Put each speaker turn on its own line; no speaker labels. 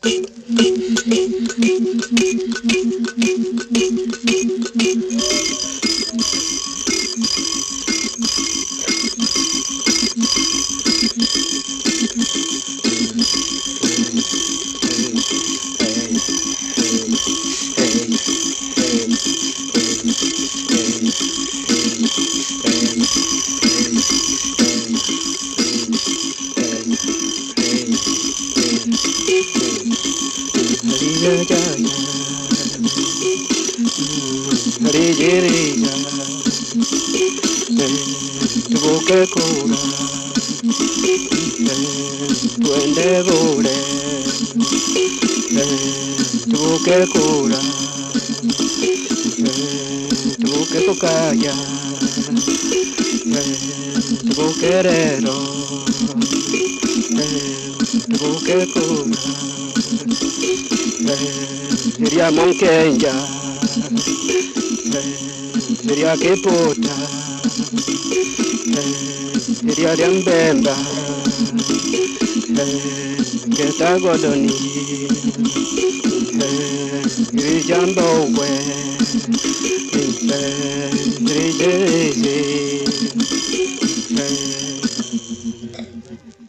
Tubuke kura, tuende bure. Tubuke kura, tubuke kokaya, tubuke rero, tubuke kura. Sería Monquenya, sería Kipota, sería Riambemba, que está Godoni, Rijambo, Rijambo,